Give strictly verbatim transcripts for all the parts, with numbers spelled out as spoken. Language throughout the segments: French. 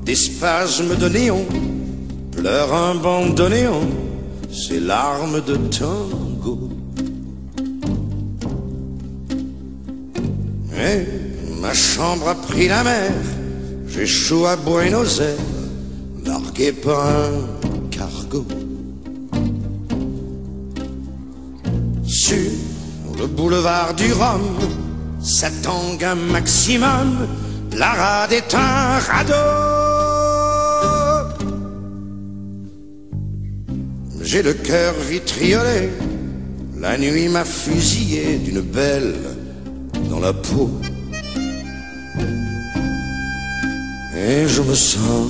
des spasmes de néon, pleure un bandoneon, ses larmes de tango. Et ma chambre a pris la mer, j'échoue à Buenos Aires, largué par un cargo. Sur le boulevard du Rhum, ça tangue un maximum, la rade est un radeau. J'ai le cœur vitriolé, la nuit m'a fusillé d'une belle dans la peau. Et je me sens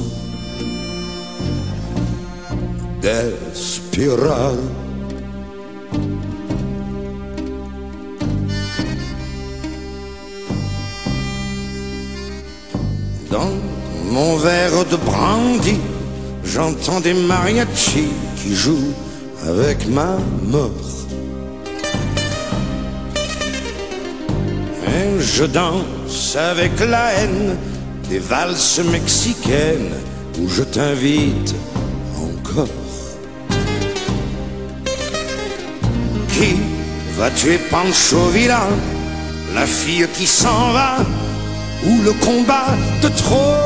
desperado. Dans mon verre de brandy, j'entends des mariachis qui jouent avec ma mort. Et je danse avec la haine des valses mexicaines où je t'invite encore. Qui va tuer Pancho Villa, la fille qui s'en va, ou le combat de trop?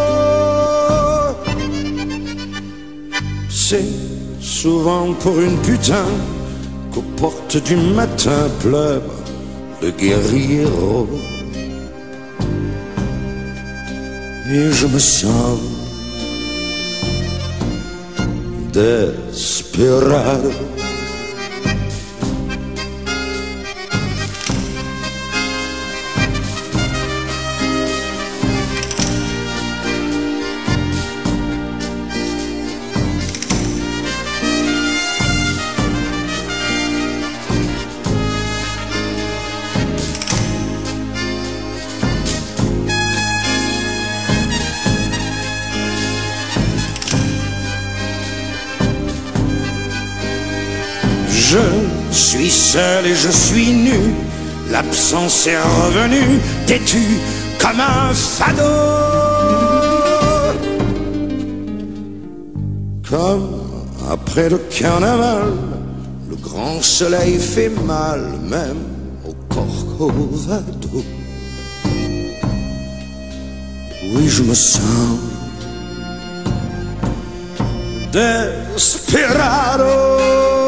C'est souvent pour une putain qu'aux portes du matin pleure le guerriero. Et je me sens desperado. Je suis seul et je suis nu, l'absence est revenue, têtu comme un fado. Comme après le carnaval, le grand soleil fait mal, même au Corcovado. Oui, je me sens desperado.